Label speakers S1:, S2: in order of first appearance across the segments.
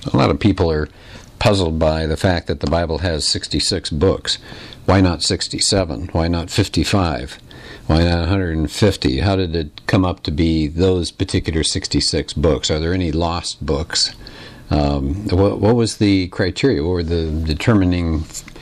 S1: A lot of people are puzzled by the fact that the Bible has 66 books. Why not 67? Why not 55? Why not 150? How did it come up to be those particular 66 books? Are there any lost books? What was the criteria? What were the determining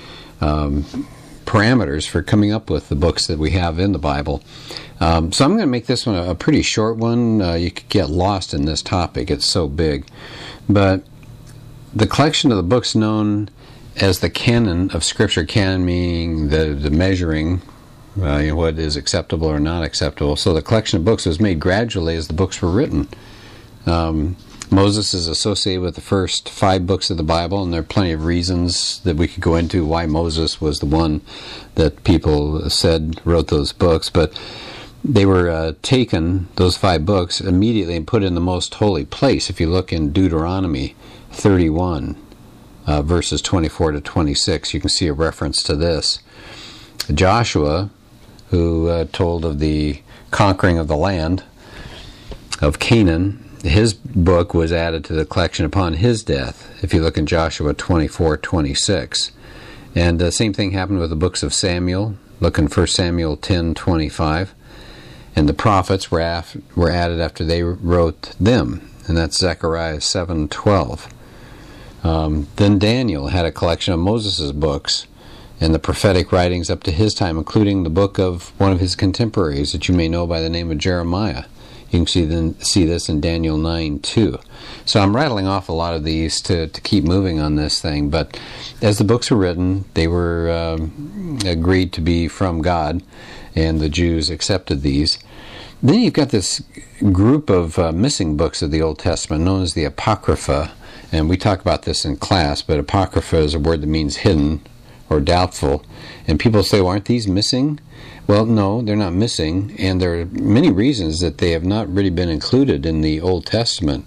S1: parameters for coming up with the books that we have in the Bible? So I'm going to make this one a pretty short one. You could get lost in this topic. It's so big. But the collection of the books known as the canon of Scripture, canon meaning the measuring, what is acceptable or not acceptable. So the collection of books was made gradually as the books were written. Moses is associated with the first 5 books of the Bible, and there are plenty of reasons that we could go into why Moses was the one that people said wrote those books. But they were taken, those 5 books, immediately and put in the most holy place. If you look in Deuteronomy 31, verses 24 to 26, you can see a reference to this. Joshua, who told of the conquering of the land of Canaan, his book was added to the collection upon his death, if you look in Joshua 24:26. And the same thing happened with the books of Samuel. Look in 1 Samuel 10:25. And the prophets were added after they wrote them, and that's Zechariah 7:12. Then Daniel had a collection of Moses' books and the prophetic writings up to his time, including the book of one of his contemporaries that you may know by the name of Jeremiah. You can see this in Daniel 9:2. So I'm rattling off a lot of these to keep moving on this thing, but as the books were written, they were agreed to be from God, and the Jews accepted these. Then you've got this group of missing books of the Old Testament known as the Apocrypha, and we talk about this in class, but Apocrypha is a word that means hidden or doubtful, and people say, well, aren't these missing? Well, no, they're not missing, and there are many reasons that they have not really been included in the Old Testament.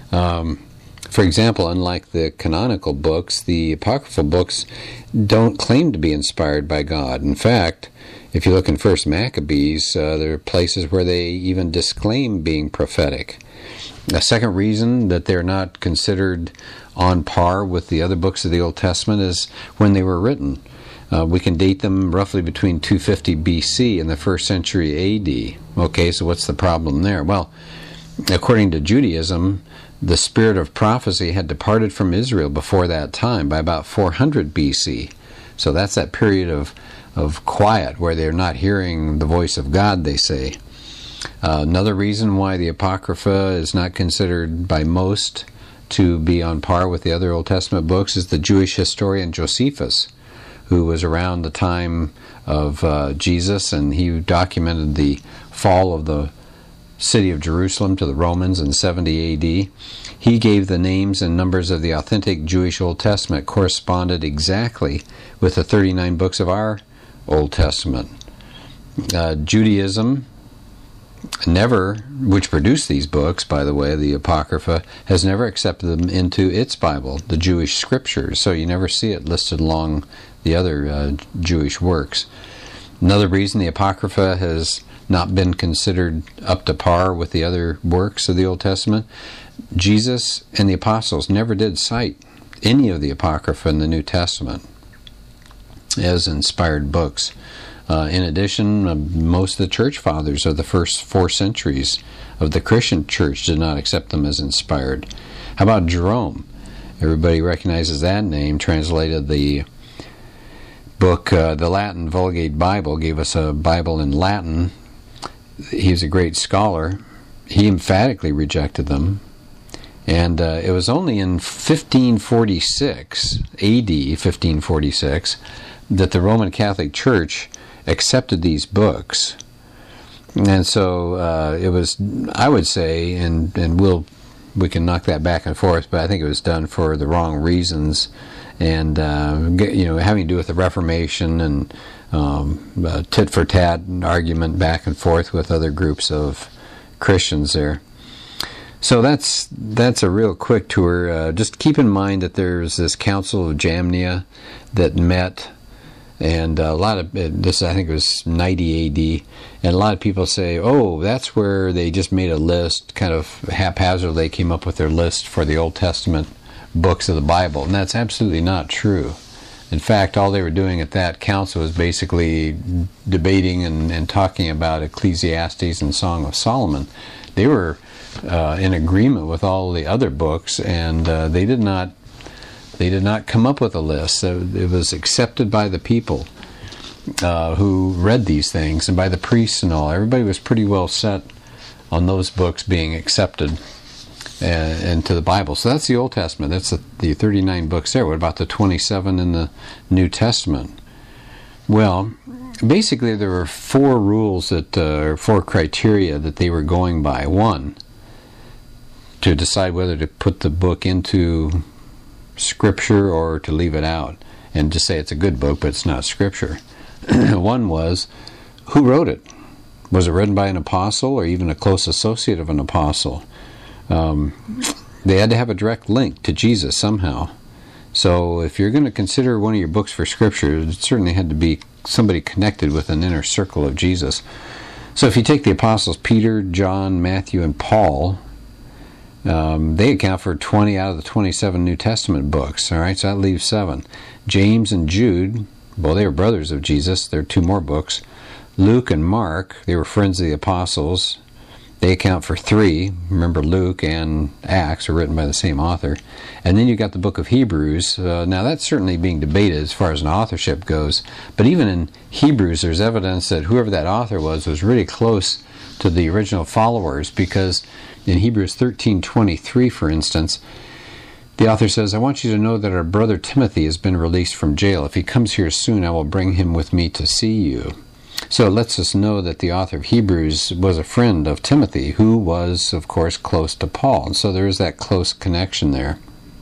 S1: For example, unlike the canonical books, the apocryphal books don't claim to be inspired by God. In fact, if you look in 1 Maccabees, there are places where they even disclaim being prophetic. A second reason that they're not considered on par with the other books of the Old Testament is when they were written. We can date them roughly between 250 BC and the 1st century AD. Okay, so what's the problem there? Well, according to Judaism, the spirit of prophecy had departed from Israel before that time by about 400 BC. So that's that period of quiet where they're not hearing the voice of God, they say. Another reason why the Apocrypha is not considered by most to be on par with the other Old Testament books is the Jewish historian Josephus, who was around the time of Jesus, and he documented the fall of the city of Jerusalem to the Romans in 70 AD. He gave the names and numbers of the authentic Jewish Old Testament corresponded exactly with the 39 books of our Old Testament. Judaism never, which produced these books, by the way, the Apocrypha, has never accepted them into its Bible, the Jewish Scriptures, so you never see it listed along the other Jewish works. Another reason the Apocrypha has not been considered up to par with the other works of the Old Testament, Jesus and the apostles never did cite any of the Apocrypha in the New Testament as inspired books. In addition, most of the church fathers of the first 4 centuries of the Christian church did not accept them as inspired. How about Jerome? Everybody recognizes that name. Translated the book, the Latin Vulgate Bible, gave us a Bible in Latin. He was a great scholar. He emphatically rejected them. And it was only in 1546, AD 1546, that the Roman Catholic Church accepted these books. And so it was, I would say, and we can knock that back and forth, but I think it was done for the wrong reasons, and having to do with the Reformation and tit for tat argument back and forth with other groups of Christians there. So that's a real quick tour. Just keep in mind that there's this Council of Jamnia that met, and a lot of this, I think it was 90 AD, and a lot of people say, oh, that's where they just made a list, kind of haphazardly came up with their list for the Old Testament books of the Bible, and that's absolutely not true. In fact, all they were doing at that council was basically debating and talking about Ecclesiastes and Song of Solomon. They were in agreement with all the other books, and they did not come up with a list. It was accepted by the people who read these things, and by the priests and all. Everybody was pretty well set on those books being accepted into the Bible. So that's the Old Testament. That's the 39 books there. What about the 27 in the New Testament? Well, basically there were four rules or four criteria that they were going by. One, to decide whether to put the book into Scripture or to leave it out, and to say it's a good book but it's not Scripture. One was, who wrote it? Was it written by an apostle or even a close associate of an apostle? They had to have a direct link to Jesus somehow. So if you're going to consider one of your books for Scripture, it certainly had to be somebody connected with an inner circle of Jesus. So if you take the apostles Peter, John, Matthew, and Paul, they account for 20 out of the 27 New Testament books. All right, so that leaves 7. James and Jude, well, they were brothers of Jesus. There are 2 more books. Luke and Mark, they were friends of the apostles. They account for 3. Remember, Luke and Acts are written by the same author. And then you got the book of Hebrews. Now, that's certainly being debated as far as an authorship goes. But even in Hebrews, there's evidence that whoever that author was really close to the original followers, because in Hebrews 13:23, for instance, the author says, I want you to know that our brother Timothy has been released from jail. If he comes here soon, I will bring him with me to see you. So it lets us know that the author of Hebrews was a friend of Timothy, who was, of course, close to Paul. And so there is that close connection there.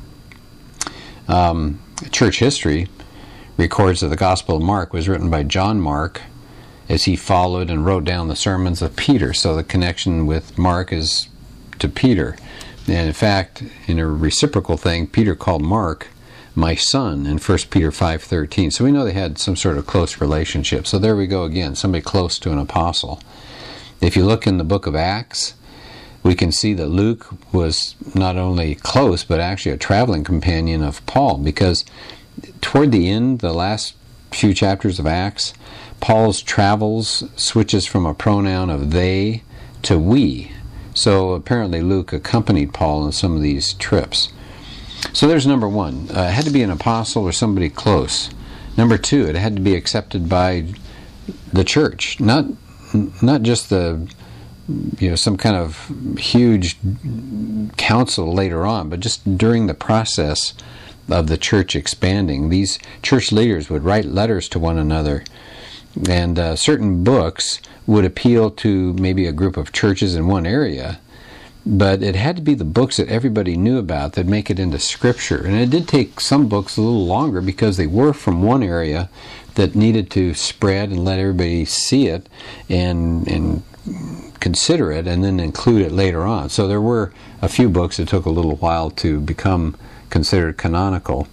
S1: Church history records that the Gospel of Mark was written by John Mark as he followed and wrote down the sermons of Peter. So the connection with Mark is to Peter. And in fact, in a reciprocal thing, Peter called Mark my son in 1 Peter 5:13. So we know they had some sort of close relationship. So there we go again, somebody close to an apostle. If you look in the book of Acts, we can see that Luke was not only close, but actually a traveling companion of Paul, because toward the end, the last few chapters of Acts, Paul's travels switches from a pronoun of they to we. So apparently Luke accompanied Paul on some of these trips. So there's number 1. It had to be an apostle or somebody close. Number 2, it had to be accepted by the church, not just some kind of huge council later on, but just during the process of the church expanding. These church leaders would write letters to one another, and certain books would appeal to maybe a group of churches in one area, but it had to be the books that everybody knew about that make it into Scripture. And it did take some books a little longer because they were from one area that needed to spread and let everybody see it and consider it and then include it later on. So there were a few books that took a little while to become considered canonical.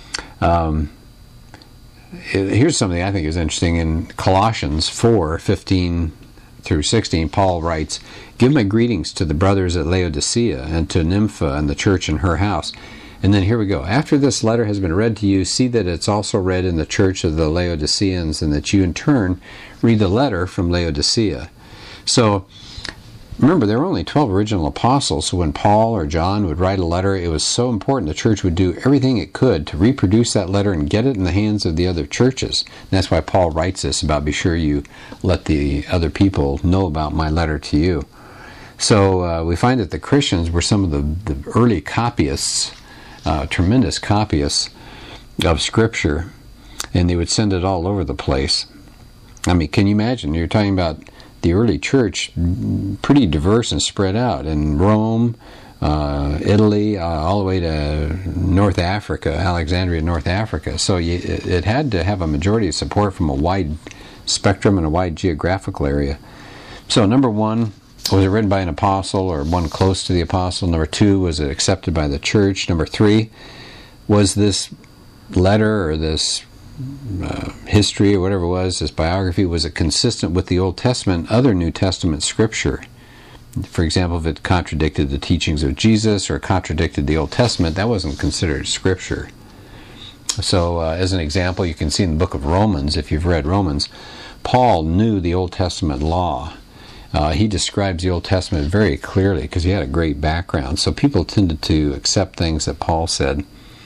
S1: Here's something I think is interesting. In Colossians 4:15 through 16, Paul writes, Give my greetings to the brothers at Laodicea and to Nympha and the church in her house. And then here we go. After this letter has been read to you, see that it's also read in the church of the Laodiceans, and that you in turn read the letter from Laodicea. So remember, there were only 12 original apostles, so when Paul or John would write a letter, it was so important the church would do everything it could to reproduce that letter and get it in the hands of the other churches. And that's why Paul writes this about, be sure you let the other people know about my letter to you. So we find that the Christians were some of the early copyists, tremendous copyists of Scripture, and they would send it all over the place. I mean, can you imagine? You're talking about the early church, pretty diverse and spread out in Rome, Italy, all the way to North Africa, Alexandria, North Africa. So it had to have a majority of support from a wide spectrum and a wide geographical area. So number 1, was it written by an apostle or one close to the apostle? Number 2, was it accepted by the church? Number 3, was this letter or this history or whatever it was, this biography, was it consistent with the Old Testament, other New Testament Scripture? For example, if it contradicted the teachings of Jesus or contradicted the Old Testament, that wasn't considered Scripture. So, as an example, you can see in the book of Romans, if you've read Romans, Paul knew the Old Testament law. He describes the Old Testament very clearly because he had a great background. So people tended to accept things that Paul said.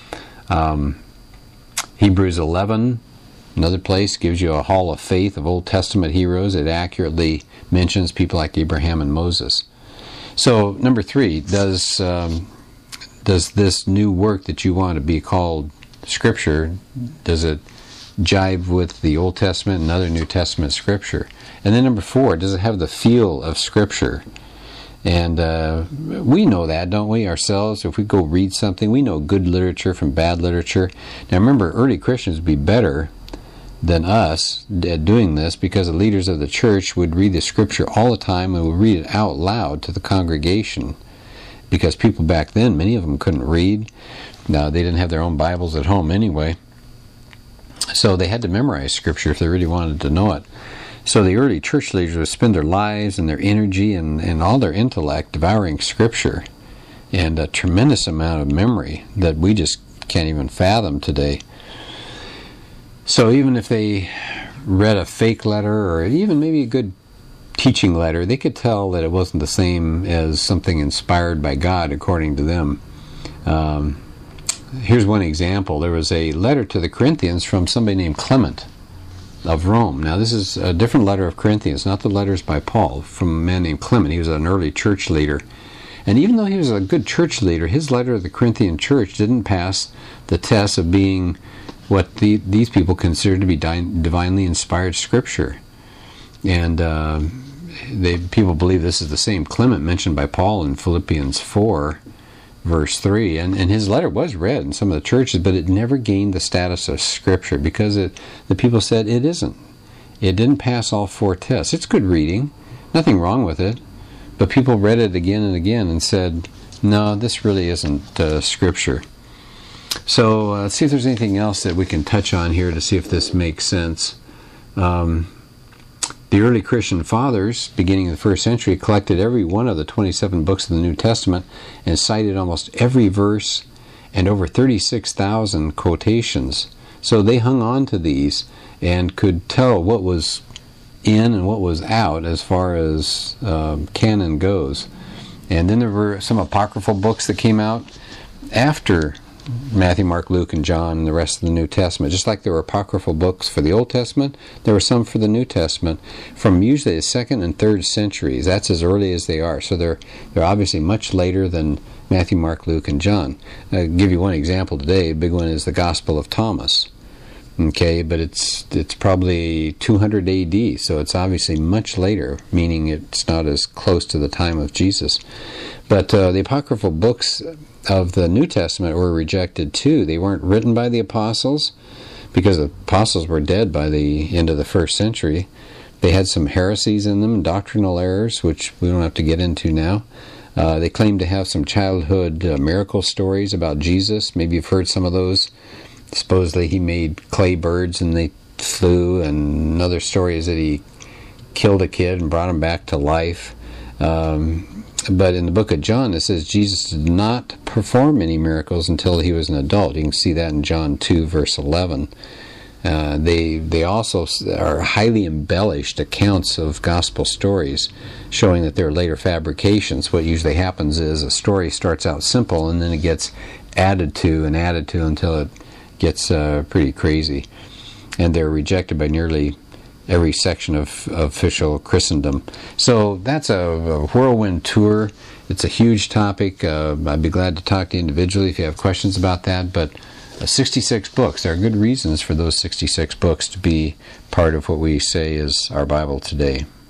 S1: Hebrews 11, another place, gives you a hall of faith of Old Testament heroes. It accurately mentions people like Abraham and Moses. So, number 3, does this new work that you want to be called Scripture, does it jive with the Old Testament and other New Testament Scripture? And then number 4, does it have the feel of Scripture? And we know that, don't we, ourselves? If we go read something, we know good literature from bad literature. Now remember, early Christians would be better than us at doing this because the leaders of the church would read the Scripture all the time and would read it out loud to the congregation. Because people back then, many of them couldn't read. Now, they didn't have their own Bibles at home anyway. So they had to memorize Scripture if they really wanted to know it. So the early church leaders would spend their lives and their energy and all their intellect devouring Scripture, and a tremendous amount of memory that we just can't even fathom today. So even if they read a fake letter or even maybe a good teaching letter, they could tell that it wasn't the same as something inspired by God according to them. Here's one example. There was a letter to the Corinthians from somebody named Clement of Rome. Now this is a different letter of Corinthians, not the letters by Paul, from a man named Clement. He was an early church leader. And even though he was a good church leader, his letter to the Corinthian church didn't pass the test of being what these people considered to be divinely inspired Scripture. And people believe this is the same Clement mentioned by Paul in Philippians 4, verse 3. And his letter was read in some of the churches, but it never gained the status of Scripture because the people said it isn't. It didn't pass all 4 tests. It's good reading. Nothing wrong with it. But people read it again and again and said, no, this really isn't Scripture. So let's see if there's anything else that we can touch on here to see if this makes sense. The early Christian fathers, beginning in the first century, collected every one of the 27 books of the New Testament and cited almost every verse and over 36,000 quotations. So they hung on to these and could tell what was in and what was out as far as canon goes. And then there were some apocryphal books that came out after Matthew, Mark, Luke, and John, and the rest of the New Testament. Just like there were apocryphal books for the Old Testament, there were some for the New Testament from usually the 2nd and 3rd centuries. That's as early as they are. So they're obviously much later than Matthew, Mark, Luke, and John. I'll give you one example today. A big one is the Gospel of Thomas. Okay, but it's probably 200 AD, so it's obviously much later, meaning it's not as close to the time of Jesus. But the apocryphal books of the New Testament were rejected too. They weren't written by the apostles because the apostles were dead by the end of the 1st century. They had some heresies in them, doctrinal errors, which we don't have to get into now. They claimed to have some childhood miracle stories about Jesus. Maybe you've heard some of those. Supposedly he made clay birds and they flew, and another story is that he killed a kid and brought him back to life. But in the book of John, it says Jesus did not perform any miracles until he was an adult. You can see that in John 2, verse 11. They also are highly embellished accounts of gospel stories, showing that they're later fabrications. What usually happens is a story starts out simple, and then it gets added to until it gets pretty crazy. And they're rejected by nearly every section of official Christendom. So that's a whirlwind tour. It's a huge topic. I'd be glad to talk to you individually if you have questions about that. But 66 books. There are good reasons for those 66 books to be part of what we say is our Bible today.